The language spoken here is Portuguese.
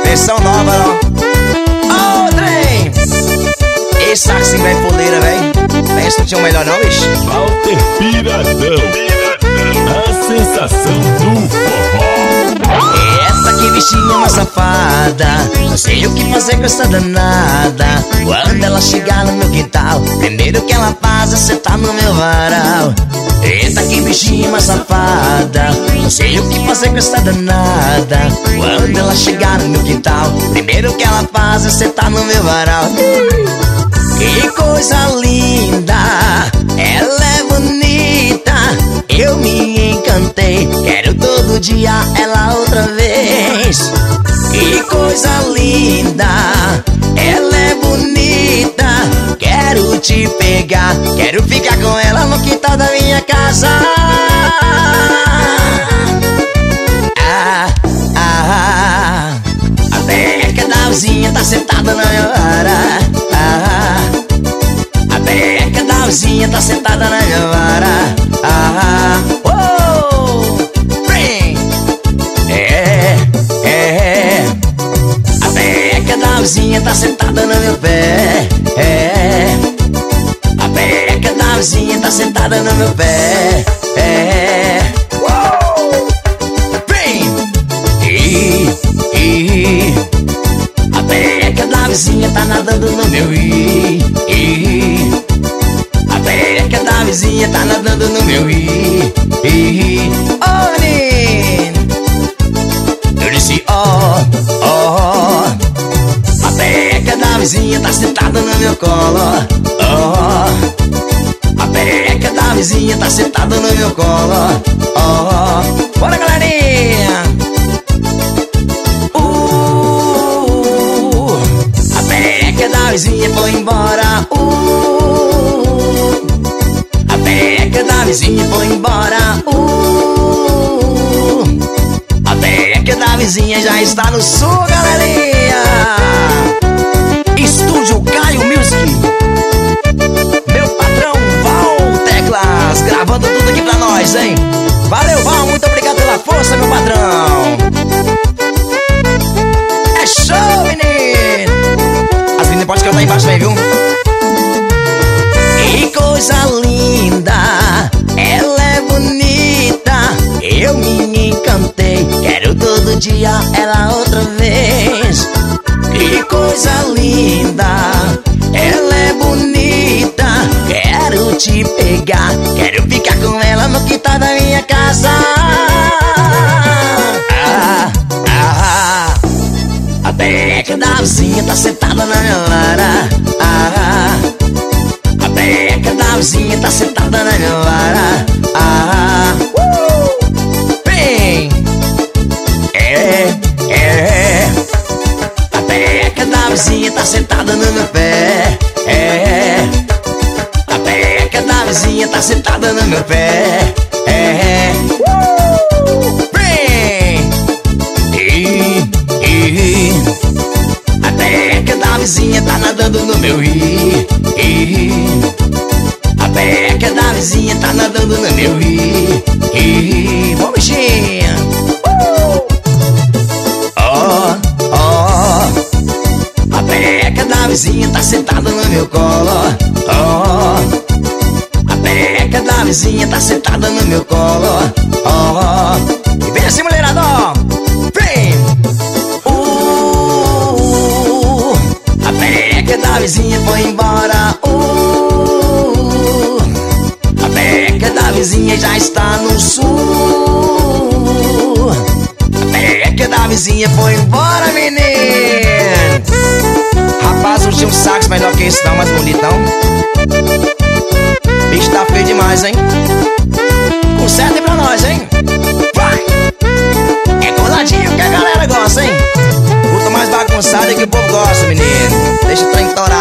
Versão nova, ó. Ô, trem! Esse saxo vai poleira, véi. Pensa, não tinha um melhor não, bicho. Walter Piradão, a sensação do forró. Essa que bichinha é uma safada, não sei o que fazer com essa danada. Quando ela chegar no meu quintal, primeiro que ela faz é sentar no meu varal. Eita, que bichinha é uma safada, não sei o que fazer com essa danada. Quando ela chegar no meu quintal, primeiro que ela faz é sentar no meu varal. Que coisa linda, ela é bonita, eu me encantei, quero todo dia ela outra vez. Que coisa linda, ela é bonita, quero te pegar, quero ficar com ela no quintal da minha casa. A beca da vizinha tá sentada na minha vara. A beca da vizinha tá sentada na minha vara. A beca da vizinha tá sentada no meu pé. A beca da vizinha tá sentada no meu pé. A beca da vizinha tá nadando no meu rio. A beca da vizinha tá nadando no meu rio. Oh, menino, eu disse oh. A beca da vizinha tá sentada no meu colo. A beca da vizinha tá sentada no meu colo. Bora, galerinha! A beca da vizinha foi embora. A beca da vizinha foi embora. A beca da vizinha já está no sul, galerinha. Estúdio Caio Music. Meu patrão Val Teclas, gravando tudo aqui pra nós, hein? Valeu, Val, muito obrigado pela força, meu patrão. É show, menino. As meninas podem cantar embaixo também, viu? Que coisa linda, ela é bonita, eu me encantei, quero todo dia ela outra vez. Que coisa linda, ela é bonita, quero te pegar, quero ficar com ela no quintal da minha casa. A beca da vizinha tá sentada na minha vara. A beca da vizinha tá sentada na minha vara. Bem, a beca da vizinha tá sentada no meu pé. A beca da vizinha tá sentada no meu pé. A beca da vizinha tá nadando no meu rio. A beca da vizinha tá nadando no meu rio. Bom, bichinha. A beca da vizinha tá sentada no meu colo. A beca da vizinha tá sentada no meu colo. E vem assim, mulherada, ó. Vem! A beca da vizinha foi embora. A beca da vizinha já está no sul. A beca da vizinha foi embora, menino. Rapaz, não tinha um sax melhor que esse não, mais bonitão. Bicho tá feio demais, hein? Conserta aí pra nós, hein? Vai! É coladinho que a galera gosta, hein? Puta mais bagunçada que o povo gosta, menino. Deixa o trem torar.